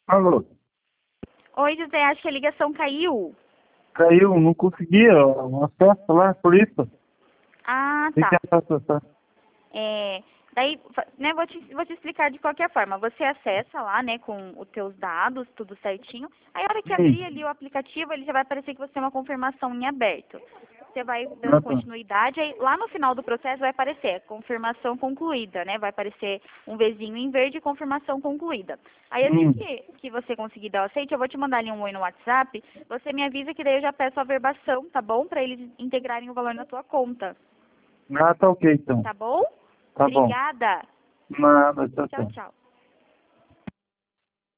Alô, Oi, José, acho que a ligação caiu. caiu, não conseguia o acesso lá, por isso. Ah, Tem que tá. acessar. É, daí, né, vou te explicar de qualquer forma. Você acessa lá, né, com os teus dados, tudo certinho. Aí, a hora que abrir Sim, ali o aplicativo, ele já vai aparecer que você tem uma confirmação em aberto. Você vai dando ah, tá. continuidade, aí lá no final do processo vai aparecer confirmação concluída, né? Vai aparecer um Vzinho em verde, confirmação concluída. Aí assim Hum, que você conseguir dar o aceite, eu vou te mandar ali um oi no WhatsApp, você me avisa que daí eu já peço a verbação, tá bom? Pra eles integrarem o valor na tua conta, tá ok então. tá bom? Tá bom. Obrigada. Nada, tchau, Tchau, tchau. tchau.